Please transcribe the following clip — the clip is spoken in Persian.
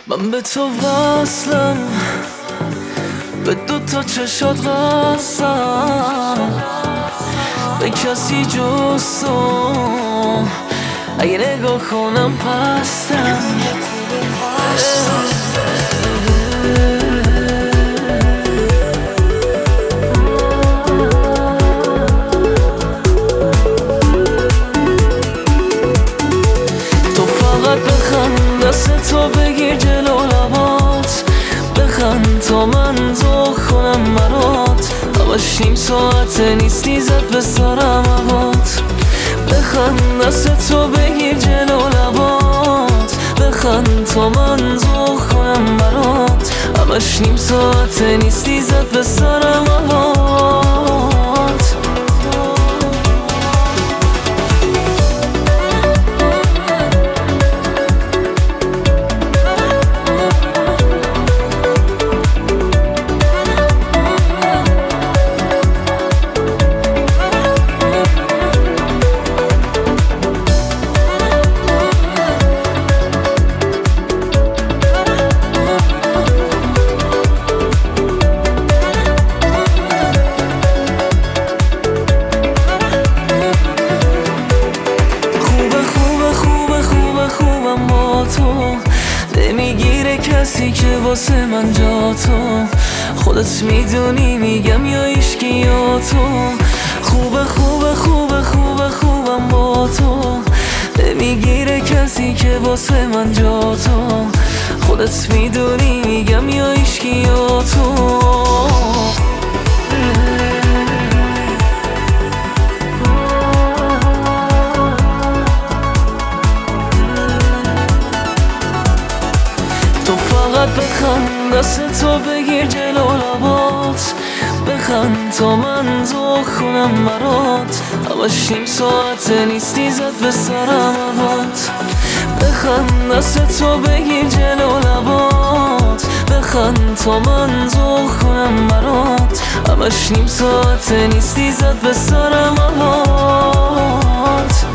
من به تو وصلم، به دوتا چشات قسم، به کسی جز تو اگه نگاه کنم پستم. تو فقط بخند، دست تو بگیر جلو لبات، بخند تا من ذوق کنم برات. همش نیم ساعته نیستی زد به سرم هوات. بخند، دست تو بگیر جلو لبات، بخند تا من ذوق کنم برات. همش نیم ساعته نیستی زد به سرم هوات. نمیگیره کسی که واسه من جا تو، خودت میدونی میگم یا ایشکی یا تو. خوبه خوبه خوبه خوبه خوبم با تو، نمیگیره کسی که واسه من جا تو، خودت میدونی میگم یا ایشکی یا تو. بخند، دست تو بگیر جلو لبات، بخند تا من ذوق کنم برات. همش نیم ساعته نیستی زد به سرم هوات. بخند، دست تو بگیر جلو لبات، بخند تا من ذوق کنم برات. همش نیم ساعته نیستی زد به سرم هوات.